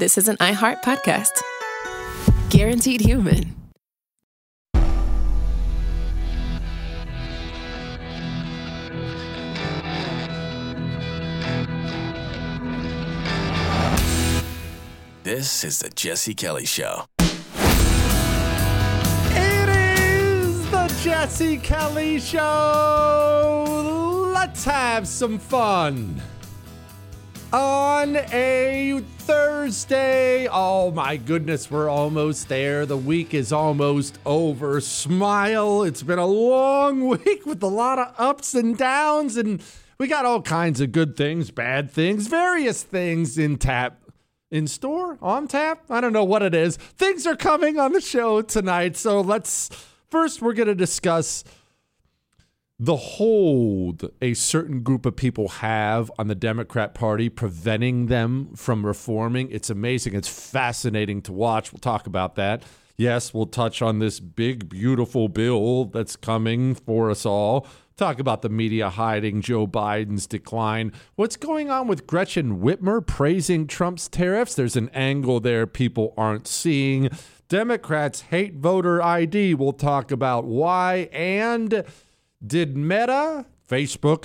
This is an iHeart podcast. Guaranteed human. This is the Jesse Kelly Show. It is the Jesse Kelly Show. Let's have some fun. On a Thursday. Oh my goodness, we're almost there. The week is almost over. Smile. It's been a long week with a lot of ups and downs, and we got all kinds of good things, bad things, various things in store, on tap. I don't know what it is. Things are coming on the show tonight. So first we're going to discuss the hold a certain group of people have on the Democrat Party, preventing them from reforming. It's amazing. It's fascinating to watch. We'll talk about that. Yes, we'll touch on this big, beautiful bill that's coming for us all. Talk about the media hiding Joe Biden's decline. What's going on with Gretchen Whitmer praising Trump's tariffs? There's an angle there people aren't seeing. Democrats hate voter ID. We'll talk about why. And did Meta, Facebook,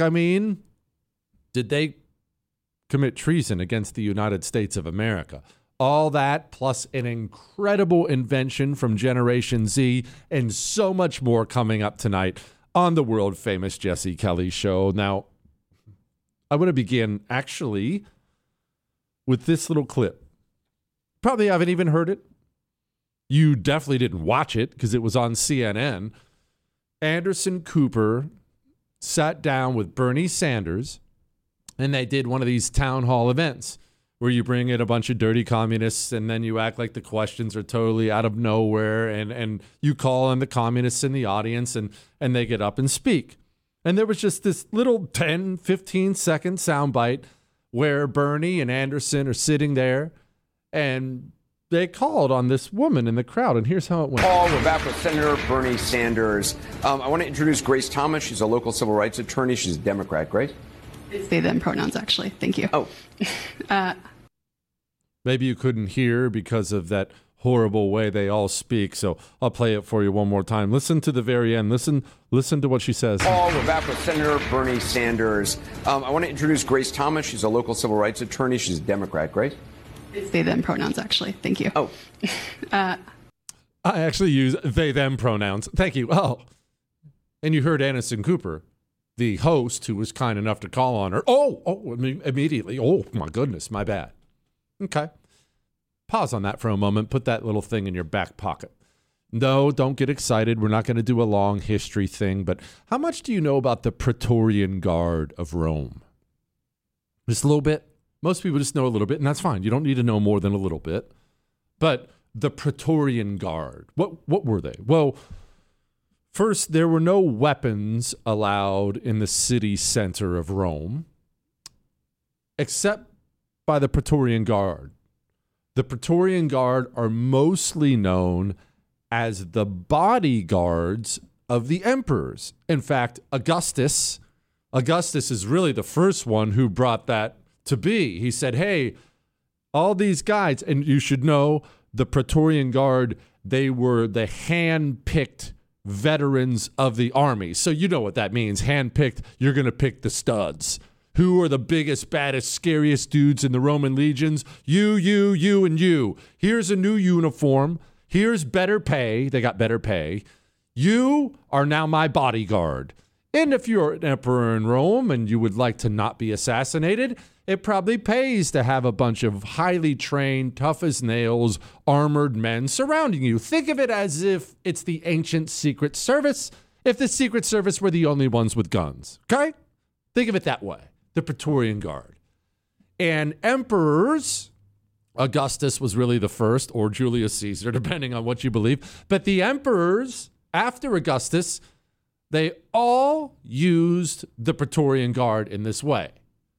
did they commit treason against the United States of America? All that, plus an incredible invention from Generation Z, and so much more coming up tonight on the world-famous Jesse Kelly Show. Now, I want to begin, actually, with this little clip. Probably haven't even heard it. You definitely didn't watch it because it was on CNN. Anderson Cooper sat down with Bernie Sanders, and they did one of these town hall events where you bring in a bunch of dirty communists and then you act like the questions are totally out of nowhere, and you call on the communists in the audience and they get up and speak. And there was just this little 10, 15-second soundbite where Bernie and Anderson are sitting there, and they called on this woman in the crowd, and here's how it went. We're back with Senator Bernie Sanders. I want to introduce Grace Thomas. She's a local civil rights attorney. She's a Democrat. Grace? They, them pronouns, actually. Thank you. Oh. Maybe you couldn't hear because of that horrible way they all speak, so I'll play it for you one more time. Listen to the very end. Listen to what she says. We're back with Senator Bernie Sanders. I want to introduce Grace Thomas. She's a local civil rights attorney. She's a Democrat. Grace? They, them pronouns, actually. Thank you. Oh. I actually use they, them pronouns. Thank you. Oh. And you heard Anderson Cooper, the host, who was kind enough to call on her. Immediately. Oh, my goodness. My bad. Okay. Pause on that for a moment. Put that little thing in your back pocket. No, don't get excited. We're not going to do a long history thing, but how much do you know about the Praetorian Guard of Rome? Just a little bit. Most people just know a little bit, and that's fine. You don't need to know more than a little bit. But the Praetorian Guard, what were they? Well, first, there were no weapons allowed in the city center of Rome, except by the Praetorian Guard. The Praetorian Guard are mostly known as the bodyguards of the emperors. In fact, Augustus is really the first one who brought that to be. He said, hey, all these guys, and you should know the Praetorian Guard, they were the hand-picked veterans of the army. So you know what that means. Hand-picked, you're going to pick the studs. Who are the biggest, baddest, scariest dudes in the Roman legions? You, and you. Here's a new uniform. Here's better pay. They got better pay. You are now my bodyguard. And if you're an emperor in Rome and you would like to not be assassinated, it probably pays to have a bunch of highly trained, tough as nails, armored men surrounding you. Think of it as if it's the ancient Secret Service, if the Secret Service were the only ones with guns. Okay? Think of it that way. The Praetorian Guard. And emperors, Augustus was really the first, or Julius Caesar, depending on what you believe. But the emperors, after Augustus, they all used the Praetorian Guard in this way.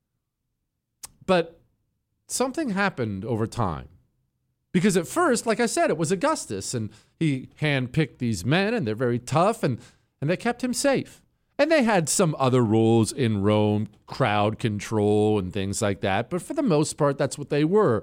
But something happened over time. Because at first, like I said, it was Augustus, and he handpicked these men, and they're very tough, and they kept him safe. And they had some other rules in Rome, crowd control and things like that. But for the most part, that's what they were.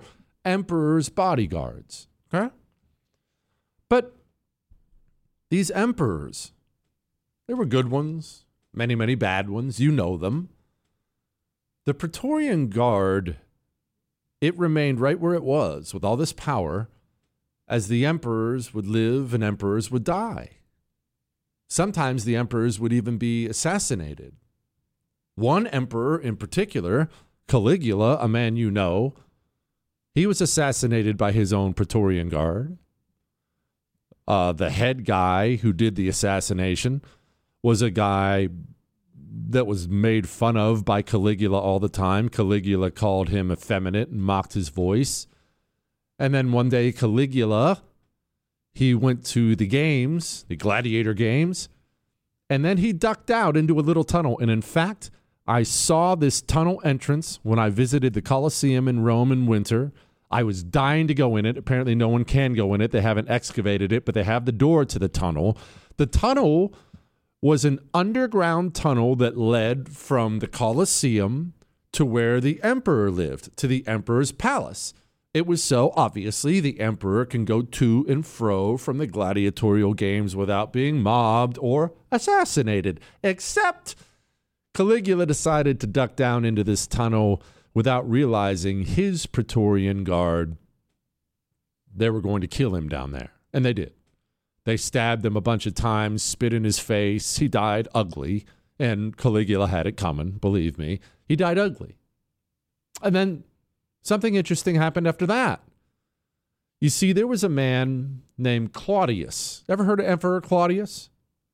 emperor's bodyguards. Okay? But these emperors, there were good ones, many, many bad ones. You know them. The Praetorian Guard, it remained right where it was with all this power as the emperors would live and emperors would die. Sometimes the emperors would even be assassinated. One emperor in particular, Caligula, a man you know, he was assassinated by his own Praetorian Guard. The head guy who did the assassination was a guy that was made fun of by Caligula all the time. Caligula called him effeminate and mocked his voice. And then one day Caligula, he went to the games, the gladiator games, and then he ducked out into a little tunnel. And in fact, I saw this tunnel entrance when I visited the Colosseum in Rome in winter. I was dying to go in it. Apparently no one can go in it. They haven't excavated it, but they have the door to the tunnel. The tunnel was an underground tunnel that led from the Colosseum to where the emperor lived, to the emperor's palace. It was so, obviously, the emperor can go to and fro from the gladiatorial games without being mobbed or assassinated, except Caligula decided to duck down into this tunnel without realizing his Praetorian Guard, they were going to kill him down there. And they did. They stabbed him a bunch of times, spit in his face. He died ugly. And Caligula had it coming, believe me. He died ugly. And then something interesting happened after that. You see, there was a man named Claudius. Ever heard of Emperor Claudius?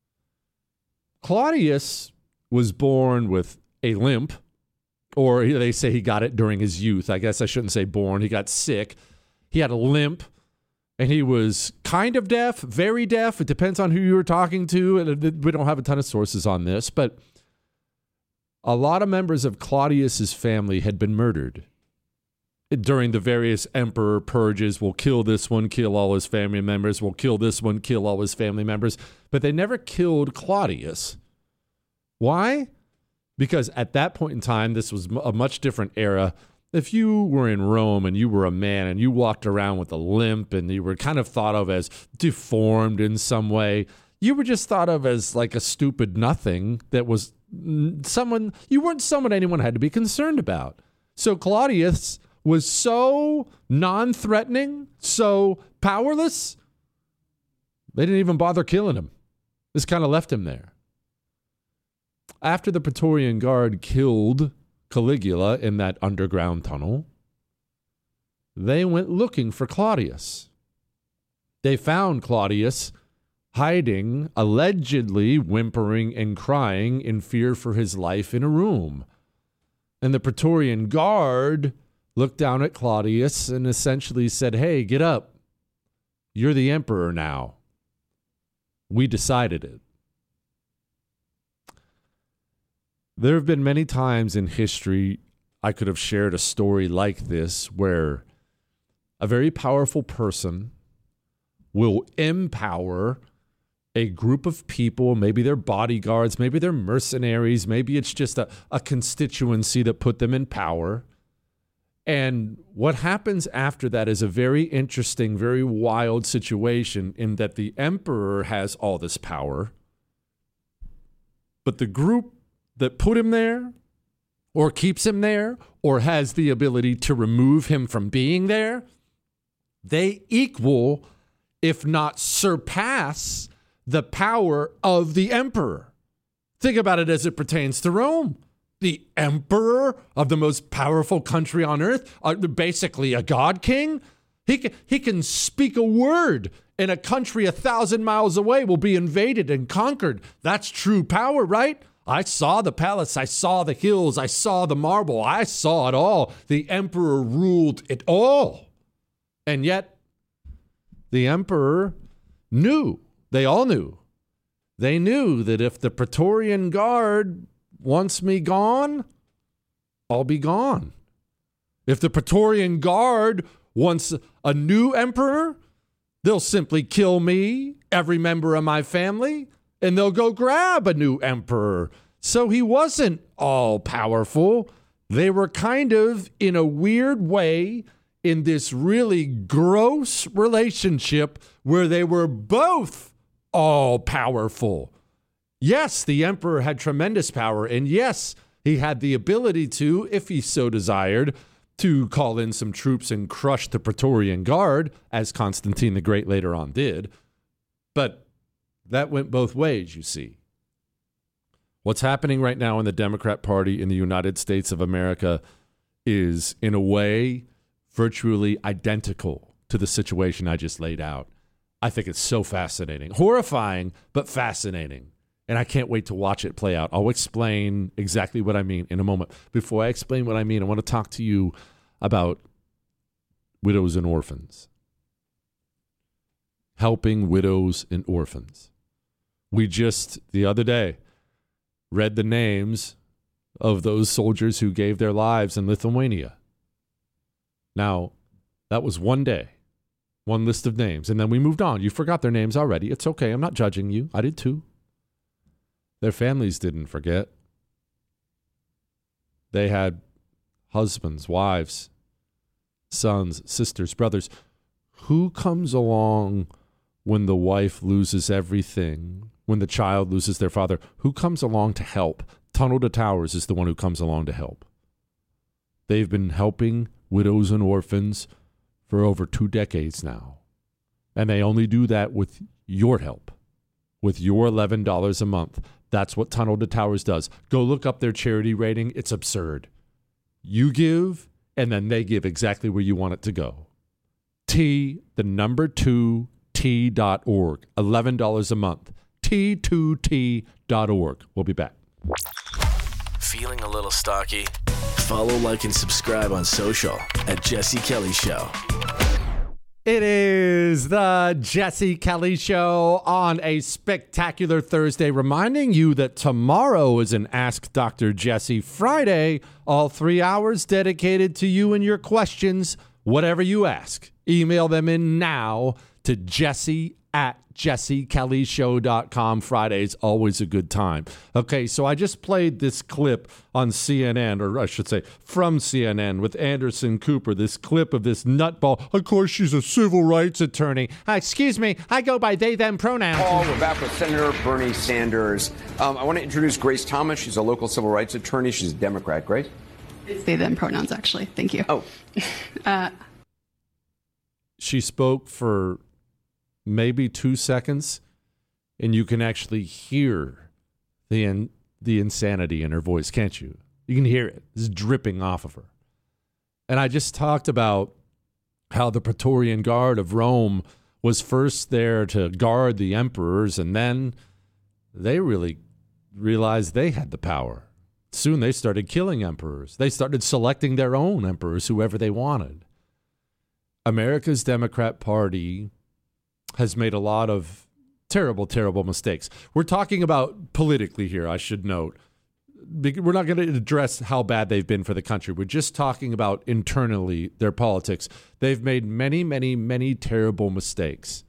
Claudius was born with a limp, or they say he got it during his youth. I guess I shouldn't say born. He got sick. He had a limp, and he was kind of deaf, very deaf. It depends on who you were talking to, and we don't have a ton of sources on this, but a lot of members of Claudius's family had been murdered during the various emperor purges. We'll kill this one, kill all his family members. We'll kill this one, kill all his family members. But they never killed Claudius. Why? Because at that point in time, this was a much different era. If you were in Rome and you were a man and you walked around with a limp and you were kind of thought of as deformed in some way, you were just thought of as like a stupid nothing that was someone, you weren't someone anyone had to be concerned about. So Claudius was so non-threatening, so powerless, they didn't even bother killing him. Just kind of left him there. After the Praetorian Guard killed Caligula in that underground tunnel, they went looking for Claudius. They found Claudius hiding, allegedly whimpering and crying in fear for his life in a room. And the Praetorian Guard looked down at Claudius and essentially said, "Hey, get up. You're the emperor now. We decided it." There have been many times in history I could have shared a story like this where a very powerful person will empower a group of people, maybe they're bodyguards, maybe they're mercenaries, maybe it's just a constituency that put them in power. And what happens after that is a very interesting, very wild situation in that the emperor has all this power, but the group that put him there or keeps him there or has the ability to remove him from being there, they equal, if not surpass, the power of the emperor. Think about it as it pertains to Rome. The emperor of the most powerful country on earth, basically a god king, he can speak a word and a country 1,000 miles away will be invaded and conquered. That's true power, right? I saw the palace, I saw the hills, I saw the marble, I saw it all. The emperor ruled it all. And yet, the emperor knew, they all knew, they knew that if the Praetorian Guard wants me gone, I'll be gone. If the Praetorian Guard wants a new emperor, they'll simply kill me, every member of my family, and they'll go grab a new emperor. So he wasn't all powerful. They were kind of, in a weird way, in this really gross relationship where they were both all powerful. Yes, the emperor had tremendous power, and yes, he had the ability to, if he so desired, to call in some troops and crush the Praetorian Guard, as Constantine the Great later on did. But that went both ways, you see. What's happening right now in the Democrat Party in the United States of America is, in a way, virtually identical to the situation I just laid out. I think it's so fascinating. Horrifying, but fascinating. And I can't wait to watch it play out. I'll explain exactly what I mean in a moment. Before I explain what I mean, I want to talk to you about widows and orphans. Helping widows and orphans. We just, the other day, read the names of those soldiers who gave their lives in Lithuania. Now, that was one day, one list of names, and then we moved on. You forgot their names already. It's okay. I'm not judging you. I did too. Their families didn't forget. They had husbands, wives, sons, sisters, brothers. Who comes along when the wife loses everything, when the child loses their father? Who comes along to help? Tunnel to Towers is the one who comes along to help. They've been helping widows and orphans for over 2 decades now. And they only do that with your help, with your $11 a month. That's what Tunnel to Towers does. Go look up their charity rating. It's absurd. You give, and then they give exactly where you want it to go. T2T.org. $11 a month. T2T.org. We'll be back. Feeling a little stocky? Follow, like, and subscribe on social at Jesse Kelly Show. It is the Jesse Kelly Show on a spectacular Thursday, reminding you that tomorrow is an Ask Dr. Jesse Friday, all 3 hours dedicated to you and your questions, whatever you ask. Email them in now to jesse@jessekellyshow.com. Friday's always a good time. Okay, so I just played this clip on CNN, or I should say from CNN, with Anderson Cooper, this clip of this nutball. Of course, she's a civil rights attorney. Excuse me, I go by they, them pronouns. We're back with Senator Bernie Sanders. I want to introduce Grace Thomas. She's a local civil rights attorney. She's a Democrat. Grace? They, them pronouns, actually. Thank you. Oh. She spoke for maybe 2 seconds, and you can actually hear the insanity in her voice, can't you? You can hear it. It's dripping off of her. And I just talked about how the Praetorian Guard of Rome was first there to guard the emperors, and then they really realized they had the power. Soon they started killing emperors. They started selecting their own emperors, whoever they wanted. America's Democrat Party has made a lot of terrible, terrible mistakes. We're talking about politically here, I should note. We're not going to address how bad they've been for the country. We're just talking about internally their politics. They've made many, many, many terrible mistakes.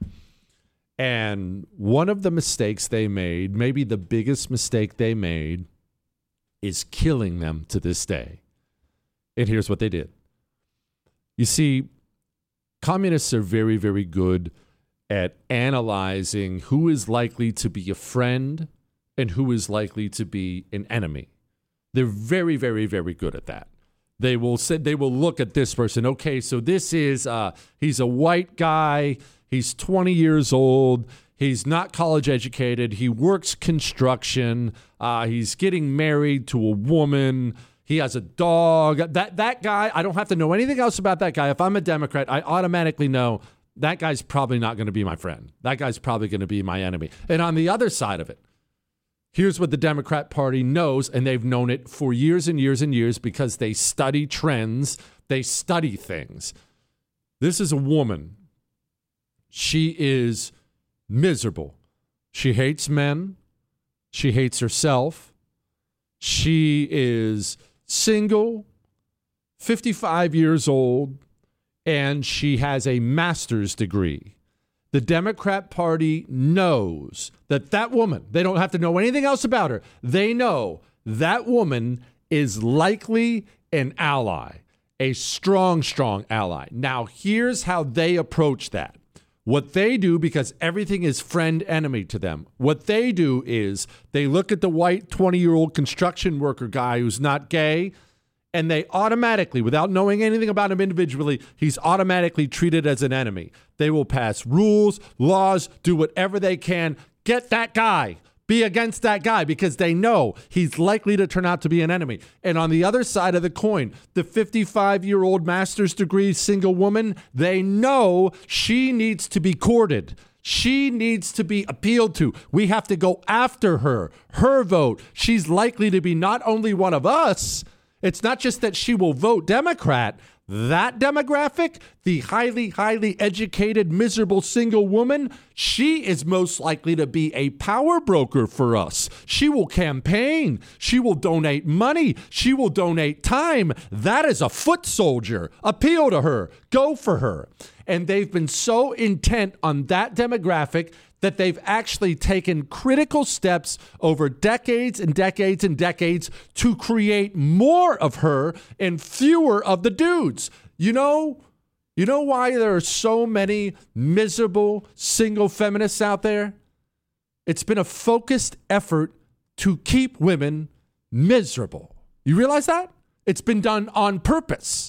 And one of the mistakes they made, maybe the biggest mistake they made, is killing them to this day. And here's what they did. You see, communists are very, very good at analyzing who is likely to be a friend and who is likely to be an enemy. They're very, very, very good at that. They will look at this person. Okay, so this is he's a white guy. He's 20 years old. He's not college educated. He works construction. He's getting married to a woman. He has a dog. That guy, I don't have to know anything else about that guy. If I'm a Democrat, I automatically know that guy's probably not going to be my friend. That guy's probably going to be my enemy. And on the other side of it, here's what the Democrat Party knows, and they've known it for years and years and years because they study trends. They study things. This is a woman. She is miserable. She hates men. She hates herself. She is single, 55 years old, and she has a master's degree. The Democrat Party knows that woman, they don't have to know anything else about her. They know that woman is likely an ally. a strong, strong ally. Now, here's how they approach that. What they do, because everything is friend enemy to them, what they do is they look at the white 20-year-old construction worker guy who's not gay, and they automatically, without knowing anything about him individually, he's automatically treated as an enemy. They will pass rules, laws, do whatever they can. Get that guy. Be against that guy because they know he's likely to turn out to be an enemy. And on the other side of the coin, the 55-year-old master's degree single woman, they know she needs to be courted. She needs to be appealed to. We have to go after her. Her vote. She's likely to be not only one of us. It's not just that she will vote Democrat. That demographic, the highly, highly educated, miserable single woman, she is most likely to be a power broker for us. She will campaign. She will donate money. She will donate time. That is a foot soldier. Appeal to her. Go for her. And they've been so intent on that demographic that they've actually taken critical steps over decades and decades and decades to create more of her and fewer of the dudes. You know why there are so many miserable single feminists out there? It's been a focused effort to keep women miserable. You realize that? It's been done on purpose.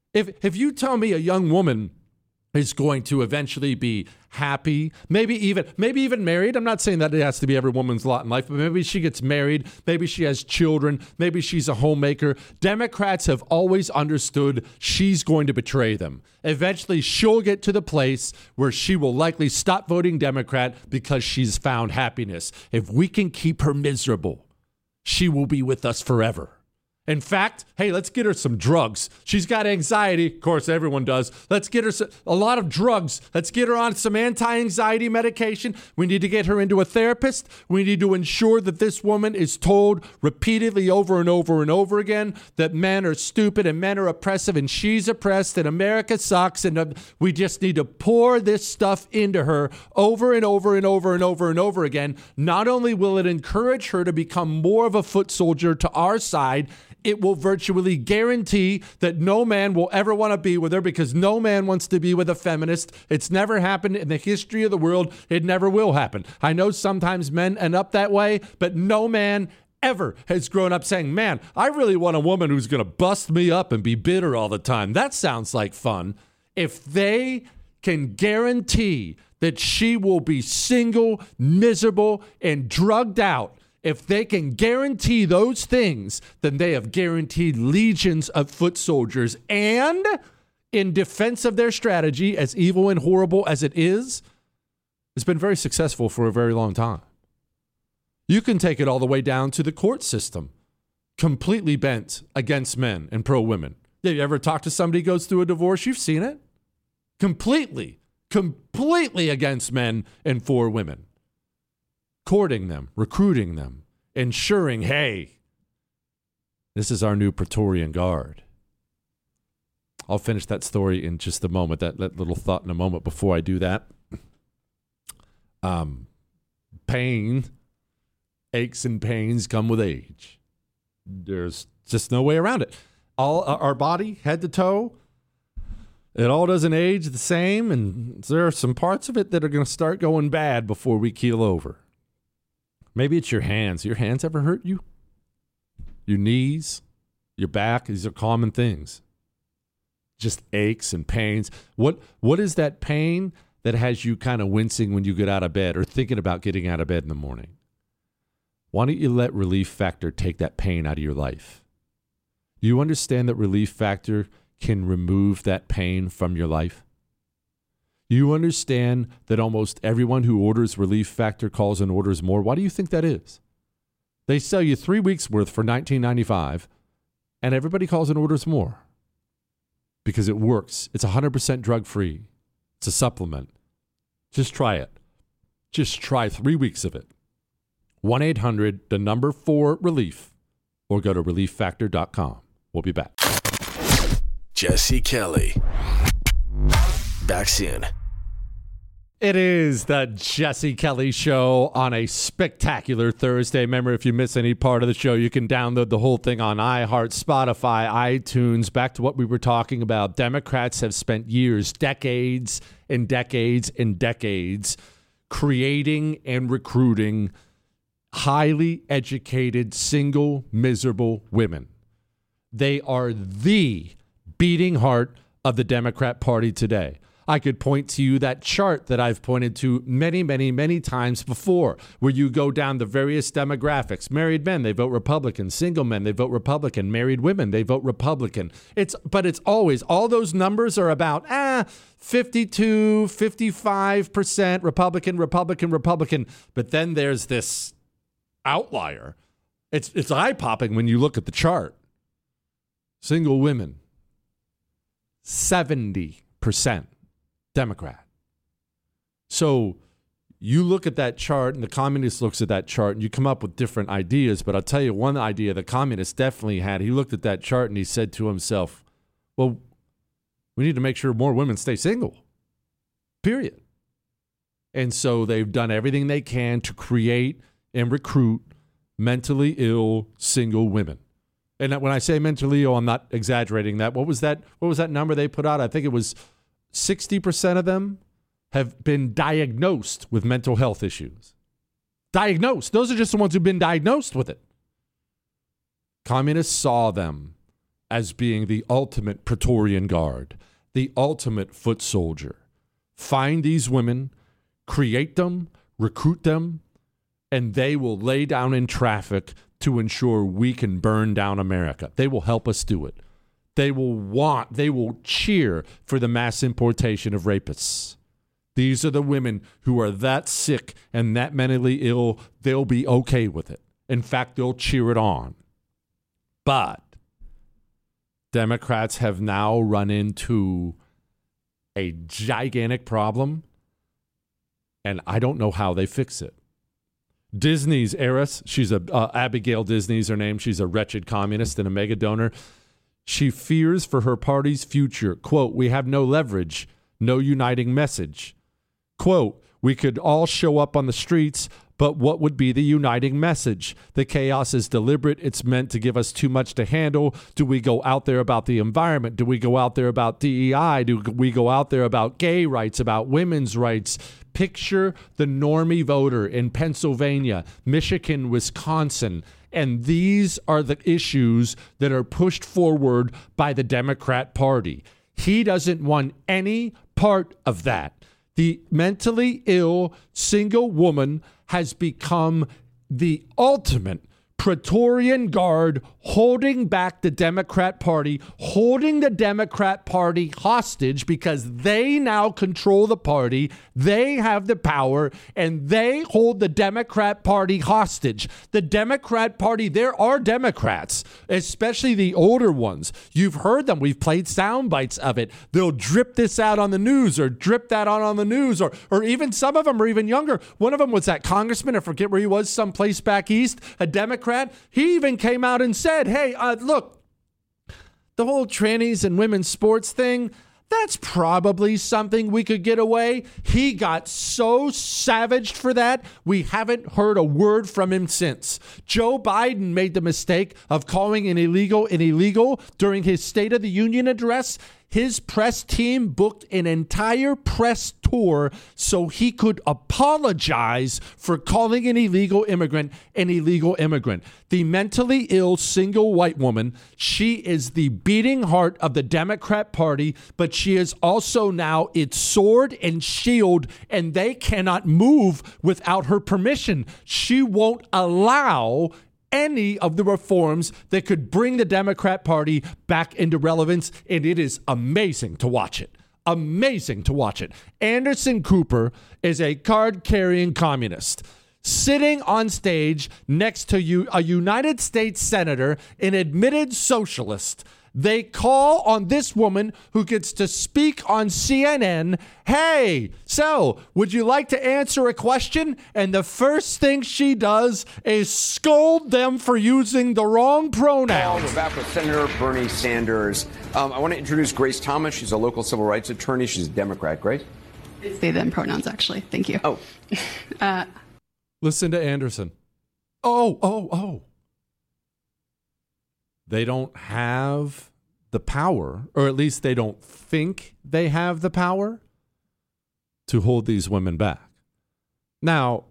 If you tell me a young woman is going to eventually be happy, maybe even married. I'm not saying that it has to be every woman's lot in life, but maybe she gets married, maybe she has children, maybe she's a homemaker. Democrats have always understood she's going to betray them. Eventually, she'll get to the place where she will likely stop voting Democrat because she's found happiness. If we can keep her miserable, she will be with us forever. In fact, hey, let's get her some drugs. She's got anxiety. Of course, everyone does. Let's get her a lot of drugs. Let's get her on some anti-anxiety medication. We need to get her into a therapist. We need to ensure that this woman is told repeatedly over and over and over again that men are stupid and men are oppressive and she's oppressed and America sucks. And we just need to pour this stuff into her over and over and over and over and over again. Not only will it encourage her to become more of a foot soldier to our side, it will virtually guarantee that no man will ever want to be with her because no man wants to be with a feminist. It's never happened in the history of the world. It never will happen. I know sometimes men end up that way, but no man ever has grown up saying, man, I really want a woman who's going to bust me up and be bitter all the time. That sounds like fun. If they can guarantee that she will be single, miserable, and drugged out, if they can guarantee those things, then they have guaranteed legions of foot soldiers. And in defense of their strategy, as evil and horrible as it is, it's been very successful for a very long time. You can take it all the way down to the court system, completely bent against men and pro-women. Have you ever talked to somebody who goes through a divorce? You've seen it. Completely against men and for women. Courting them, recruiting them, ensuring, hey, this is our new Praetorian Guard. I'll finish that story in just a moment, that little thought in a moment. Before I do that, pain, aches and pains come with age. There's just no way around it. All our body, head to toe, it all doesn't age the same, and there are some parts of it that are going to start going bad before we keel over. Maybe it's your hands. Your hands ever hurt you? Your knees, your back, these are common things. Just aches and pains. What is that pain that has you kind of wincing when you get out of bed or thinking about getting out of bed in the morning? Why don't you let Relief Factor take that pain out of your life? You understand that Relief Factor can remove that pain from your life? You understand that almost everyone who orders Relief Factor calls and orders more. Why do you think that is? They sell you 3 weeks worth for $19.95, and everybody calls and orders more because it works. It's 100% drug-free. It's a supplement. Just try it. Just try 3 weeks of it. 1-800-4-RELIEF or go to relieffactor.com. We'll be back. Jesse Kelly. Back soon. It is the Jesse Kelly Show on a spectacular Thursday. Remember, if you miss any part of the show, you can download the whole thing on iHeart, Spotify, iTunes. Back to what we were talking about. Democrats have spent years, decades and decades and decades creating and recruiting highly educated, single, miserable women. They are the beating heart of the Democrat Party today. I could point to you that chart that I've pointed to many, many, many times before, where you go down the various demographics. Married men, they vote Republican. Single men, they vote Republican. Married women, they vote Republican. But it's always, all those numbers are about 52, 55% Republican. But then there's this outlier. It's eye-popping when you look at the chart. Single women, 70% Democrat. So you look at that chart, and the communist looks at that chart, and you come up with different ideas. But I'll tell you one idea the communist definitely had. He looked at that chart and he said to himself, well, we need to make sure more women stay single, period. And so they've done everything they can to create and recruit mentally ill single women. And when I say mentally ill, I'm not exaggerating that. What was that number they put out? I think it was 60% of them have been diagnosed with mental health issues. Diagnosed. Those are just the ones who've been diagnosed with it. Communists saw them as being the ultimate Praetorian Guard, the ultimate foot soldier. Find these women, create them, recruit them, and they will lay down in traffic to ensure we can burn down America. They will help us do it. They will cheer for the mass importation of rapists. These are the women who are that sick and that mentally ill, they'll be okay with it. In fact, they'll cheer it on. But Democrats have now run into a gigantic problem, and I don't know how they fix it. Disney's heiress, Abigail Disney's her name. She's a wretched communist and a mega donor. She fears for her party's future. Quote, we have no leverage, no uniting message. Quote, we could all show up on the streets, but what would be the uniting message? The chaos is deliberate. It's meant to give us too much to handle. Do we go out there about the environment? Do we go out there about DEI? Do we go out there about gay rights, about women's rights? Picture the normie voter in Pennsylvania, Michigan, Wisconsin. And these are the issues that are pushed forward by the Democrat Party. He doesn't want any part of that. The mentally ill single woman has become the ultimate Praetorian Guard holding back the Democrat Party, holding the Democrat Party hostage because they now control the party, they have the power, and they hold the Democrat Party hostage. The Democrat Party, there are Democrats, especially the older ones. You've heard them. We've played sound bites of it. They'll drip this out on the news or drip that out on the news, or even some of them are even younger. One of them was that congressman, I forget where he was, someplace back east, a Democrat. He even came out and said, hey, look, the whole trannies and women's sports thing, that's probably something we could get away. He got so savaged for that, we haven't heard a word from him since. Joe Biden made the mistake of calling an illegal during his State of the Union address. His press team booked an entire press tour so he could apologize for calling an illegal immigrant an illegal immigrant. The mentally ill single white woman, she is the beating heart of the Democrat Party, but she is also now its sword and shield, and they cannot move without her permission. She won't allow any of the reforms that could bring the Democrat Party back into relevance, and it is amazing to watch it. Amazing to watch it. Anderson Cooper is a card-carrying communist sitting on stage next to a United States senator, an admitted socialist. They call on this woman who gets to speak on CNN. Hey, so would you like to answer a question? And the first thing she does is scold them for using the wrong pronouns. We're back with Senator Bernie Sanders. I want to introduce Grace Thomas. She's a local civil rights attorney. She's a Democrat. Grace? They, them pronouns, actually. Thank you. Oh. Listen to Anderson. Oh. They don't have the power, or at least they don't think they have the power to hold these women back. Now,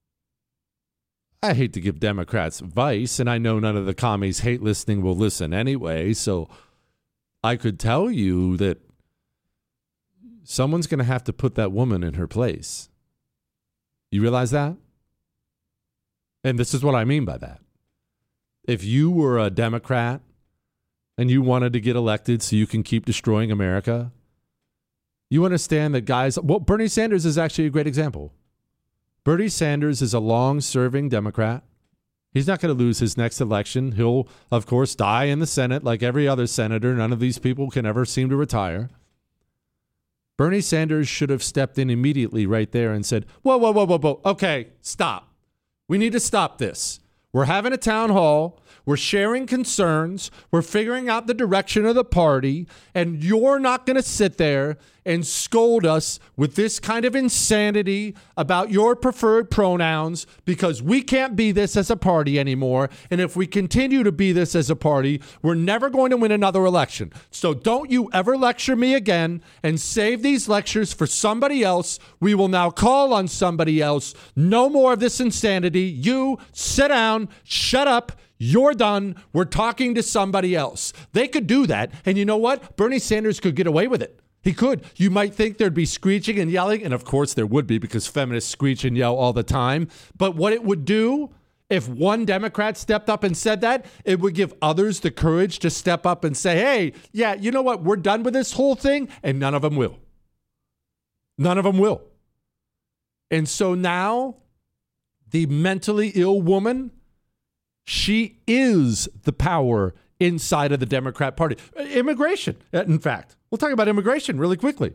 I hate to give Democrats advice, and I know none of the commies hate listening will listen anyway, so I could tell you that someone's going to have to put that woman in her place. You realize that? And this is what I mean by that. If you were a Democrat and you wanted to get elected so you can keep destroying America, you understand that guys, well, Bernie Sanders is actually a great example. Bernie Sanders is a long-serving Democrat. He's not going to lose his next election. He'll, of course, die in the Senate like every other senator. None of these people can ever seem to retire. Bernie Sanders should have stepped in immediately right there and said, whoa. Okay, stop. We need to stop this. We're having a town hall. We're sharing concerns. We're figuring out the direction of the party. And you're not going to sit there and scold us with this kind of insanity about your preferred pronouns, because we can't be this as a party anymore. And if we continue to be this as a party, we're never going to win another election. So don't you ever lecture me again and save these lectures for somebody else. We will now call on somebody else. No more of this insanity. You sit down, shut up. You're done. We're talking to somebody else. They could do that. And you know what? Bernie Sanders could get away with it. He could. You might think there'd be screeching and yelling. And of course there would be, because feminists screech and yell all the time. But what it would do, if one Democrat stepped up and said that, it would give others the courage to step up and say, hey, yeah, you know what? We're done with this whole thing. And none of them will. None of them will. And so now the mentally ill woman, she is the power inside of the Democrat Party. Immigration, in fact. We'll talk about immigration really quickly.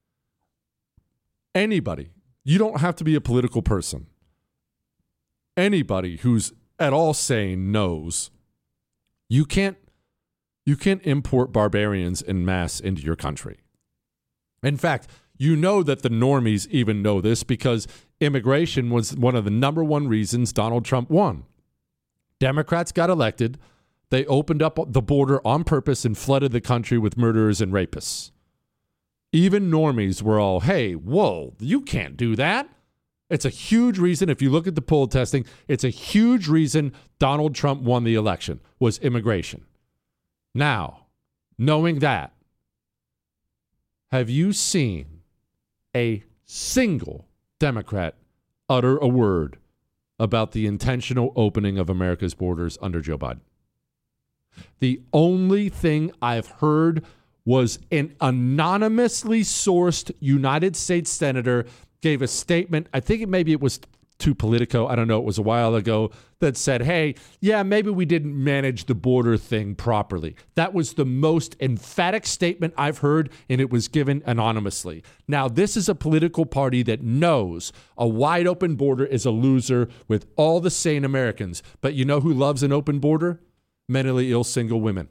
Anybody, you don't have to be a political person. Anybody who's at all sane knows you can't import barbarians en masse into your country. In fact, you know that the normies even know this, because immigration was one of the number one reasons Donald Trump won. Democrats got elected. They opened up the border on purpose and flooded the country with murderers and rapists. Even normies were all, hey, whoa, you can't do that. It's a huge reason. If you look at the poll testing, it's a huge reason Donald Trump won the election, was immigration. Now, knowing that, have you seen a single Democrat utter a word about the intentional opening of America's borders under Joe Biden? The only thing I've heard was an anonymously sourced United States senator gave a statement. I think maybe it was to Politico. I don't know. It was a while ago, that said, hey, yeah, maybe we didn't manage the border thing properly. That was the most emphatic statement I've heard, and it was given anonymously. Now, this is a political party that knows a wide open border is a loser with all the sane Americans. But you know who loves an open border? Mentally ill single women.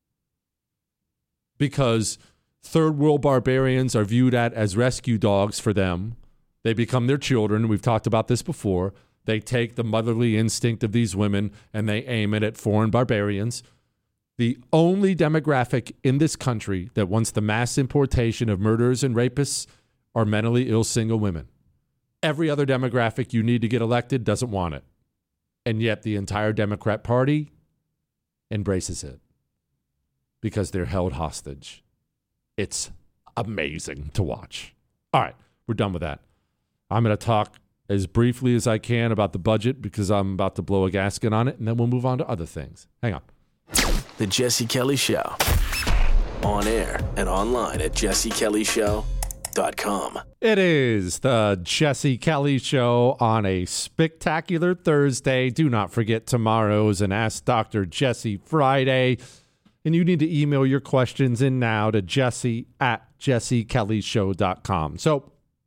Because third world barbarians are viewed as rescue dogs for them. They become their children. We've talked about this before. They take the motherly instinct of these women and they aim it at foreign barbarians. The only demographic in this country that wants the mass importation of murderers and rapists are mentally ill single women. Every other demographic you need to get elected doesn't want it. And yet the entire Democrat Party embraces it because they're held hostage. It's amazing to watch. All right, we're done with that. I'm going to talk as briefly as I can about the budget because I'm about to blow a gasket on it, and then we'll move on to other things. Hang on. The Jesse Kelly Show. On air and online at jessekellyshow.com. It is the Jesse Kelly Show on a spectacular Thursday. Do not forget tomorrow's an Ask Dr. Jesse Friday. And you need to email your questions in now to jesse@jessekellyshow.com. So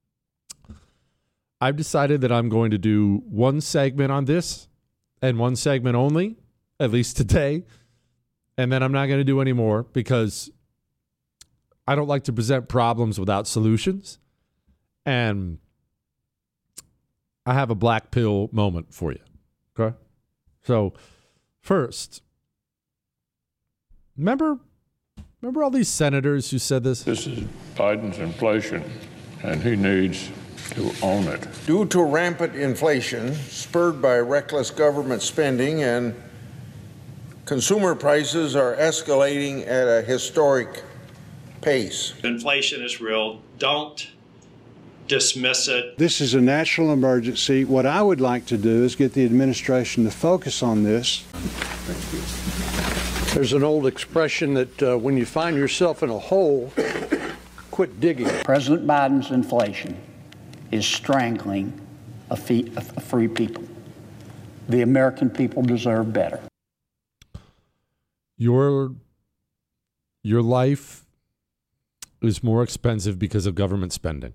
I've decided that I'm going to do one segment on this and one segment only, at least today. And then I'm not going to do any more because I don't like to present problems without solutions. And I have a black pill moment for you. Okay? So, first, remember all these senators who said this? This is Biden's inflation, and he needs to own it. Due to rampant inflation spurred by reckless government spending and consumer prices are escalating at a historic pace. Inflation is real. Don't dismiss it. This is a national emergency. What I would like to do is get the administration to focus on this. There's an old expression that when you find yourself in a hole, quit digging. President Biden's inflation is strangling a free people. The American people deserve better. Your life is more expensive because of government spending.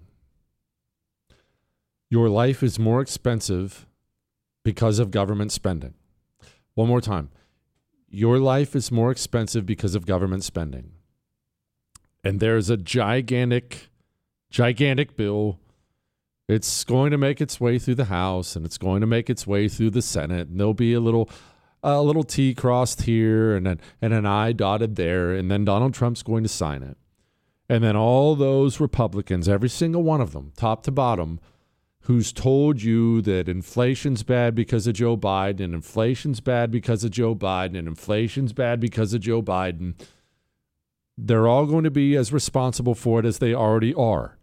Your life is more expensive because of government spending. One more time. Your life is more expensive because of government spending. And there's a gigantic bill. It's going to make its way through the House, and it's going to make its way through the Senate. And there'll be a little T crossed here and an I dotted there, and then Donald Trump's going to sign it. And then all those Republicans, every single one of them, top to bottom, who's told you that inflation's bad because of Joe Biden, and inflation's bad because of Joe Biden, and inflation's bad because of Joe Biden, they're all going to be as responsible for it as they already are.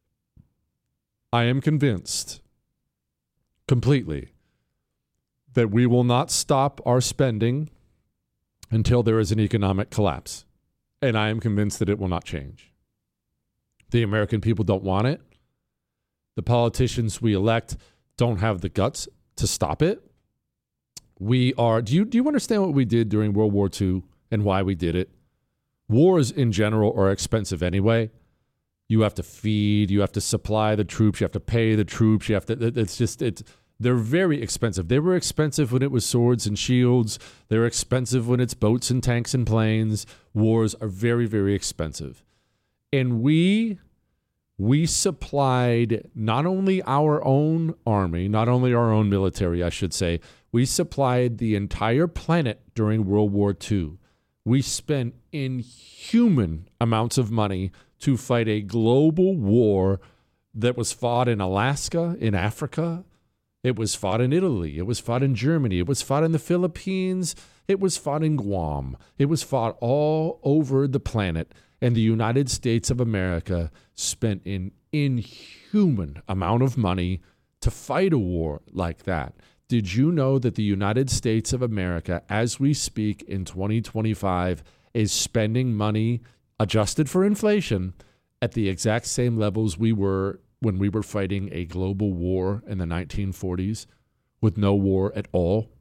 I am convinced completely that we will not stop our spending until there is an economic collapse. And I am convinced that it will not change. The American people don't want it. The politicians we elect don't have the guts to stop it. Do you understand what we did during World War II and why we did it? Wars in general are expensive anyway. You have to feed, you have to supply the troops, you have to pay the troops, they're very expensive. They were expensive when it was swords and shields. They're expensive when it's boats and tanks and planes. Wars are very, very expensive. And we supplied not only our own army, not only our own military, I should say, we supplied the entire planet during World War II. We spent inhuman amounts of money to fight a global war that was fought in Alaska, in Africa. It was fought in Italy. It was fought in Germany. It was fought in the Philippines. It was fought in Guam. It was fought all over the planet. And the United States of America spent an inhuman amount of money to fight a war like that. Did you know that the United States of America, as we speak in 2025, is spending money adjusted for inflation at the exact same levels we were when we were fighting a global war in the 1940s with no war at all?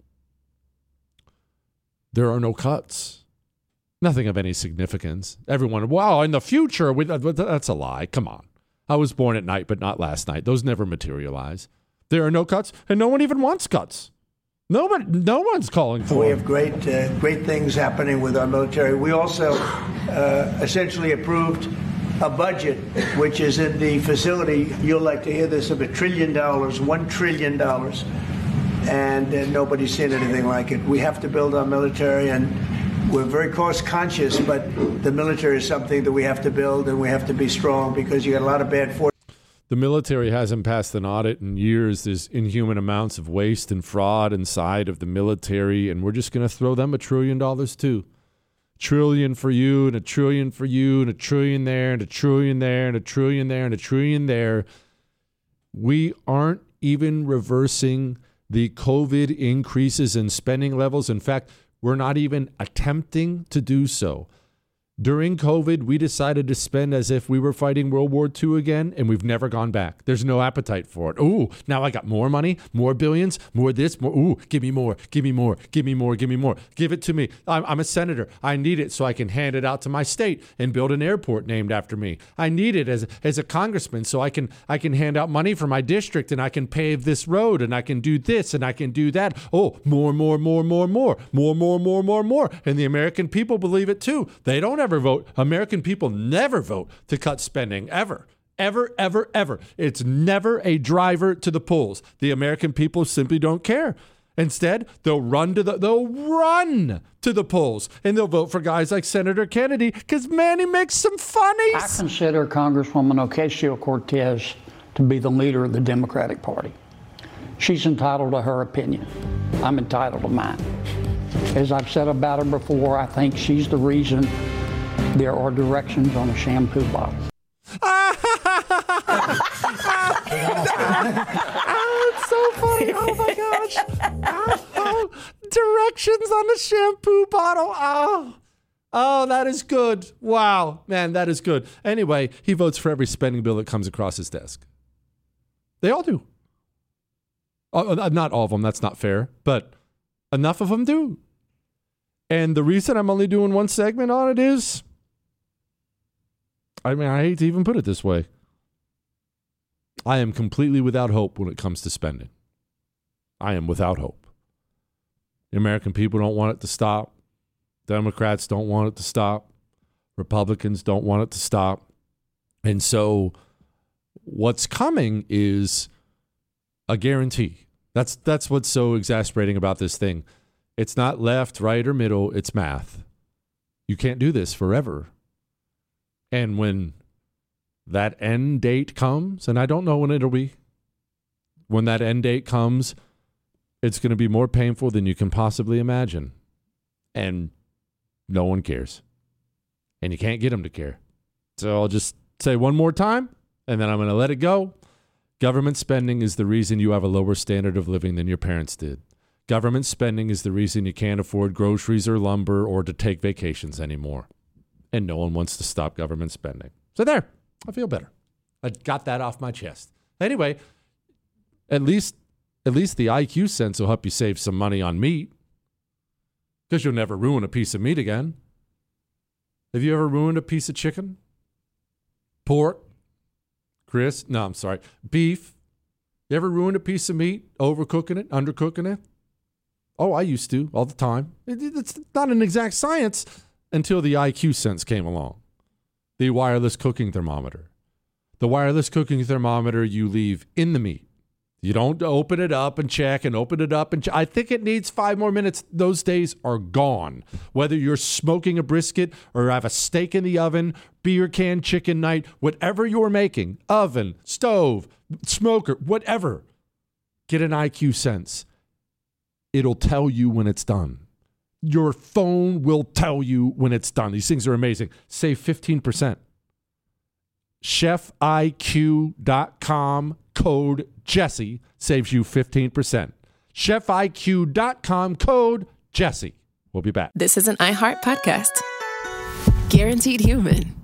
There are no cuts. Nothing of any significance. Everyone, wow, in the future, that's a lie. Come on. I was born at night, but not last night. Those never materialize. There are no cuts, and no one even wants cuts. No one's calling for We them. have great things happening with our military. We also essentially approved a budget, which is in the facility, you'll like to hear this, of $1 trillion, $1 trillion. And nobody's seen anything like it. We have to build our military, and we're very cost conscious, but the military is something that we have to build, and we have to be strong because you got a lot of bad forces. The military hasn't passed an audit in years. There's inhuman amounts of waste and fraud inside of the military, and we're just going to throw them $1 trillion too. $1 trillion for you, and $1 trillion for you, and $1 trillion there, and $1 trillion there, and $1 trillion there, and $1 trillion there. We aren't even reversing the COVID increases in spending levels. In fact, we're not even attempting to do so. During COVID, we decided to spend as if we were fighting World War II again, and we've never gone back. There's no appetite for it. Ooh, now I got more money, more billions, more this, more. Ooh, give me more, give me more, give me more, give me more. Give it to me. I'm a senator. I need it so I can hand it out to my state and build an airport named after me. I need it as a congressman so I can hand out money for my district, and I can pave this road, and I can do this, and I can do that. Oh, more. And the American people believe it too. They don't ever vote. American people never vote to cut spending, ever. Ever, ever, ever. It's never a driver to the polls. The American people simply don't care. Instead, they'll run to the polls, and they'll vote for guys like Senator Kennedy because, man, he makes some funnies. I consider Congresswoman Ocasio-Cortez to be the leader of the Democratic Party. She's entitled to her opinion. I'm entitled to mine. As I've said about her before, I think she's the reason there are directions on a shampoo bottle. It's so funny. Oh, my gosh. Directions on the shampoo bottle. Oh, that is good. Wow. Man, that is good. Anyway, he votes for every spending bill that comes across his desk. They all do. Not all of them. That's not fair. But enough of them do. And the reason I'm only doing one segment on it is, I hate to even put it this way. I am completely without hope when it comes to spending. I am without hope. The American people don't want it to stop. Democrats don't want it to stop. Republicans don't want it to stop. And so what's coming is a guarantee. That's what's so exasperating about this thing. It's not left, right, or middle. It's math. You can't do this forever. And when that end date comes, and I don't know when it'll be, when that end date comes, it's going to be more painful than you can possibly imagine. And no one cares. And you can't get them to care. So I'll just say one more time, and then I'm going to let it go. Government spending is the reason you have a lower standard of living than your parents did. Government spending is the reason you can't afford groceries or lumber or to take vacations anymore. And no one wants to stop government spending. So there, I feel better. I got that off my chest. Anyway, at least the IQ sense will help you save some money on meat, because you'll never ruin a piece of meat again. Have you ever ruined a piece of chicken? Pork? Beef? You ever ruined a piece of meat, overcooking it, undercooking it? Oh, I used to all the time. It's not an exact science until the IQ sense came along. The wireless cooking thermometer. The wireless cooking thermometer you leave in the meat. You don't open it up and check and open it up and check. I think it needs 5 more minutes. Those days are gone. Whether you're smoking a brisket or have a steak in the oven, beer can, chicken night, whatever you're making, oven, stove, smoker, whatever, get an IQ sense. It'll tell you when it's done. Your phone will tell you when it's done. These things are amazing. Save 15%. ChefIQ.com code Jesse saves you 15%. ChefIQ.com code Jesse. We'll be back. This is an iHeart podcast. Guaranteed Human.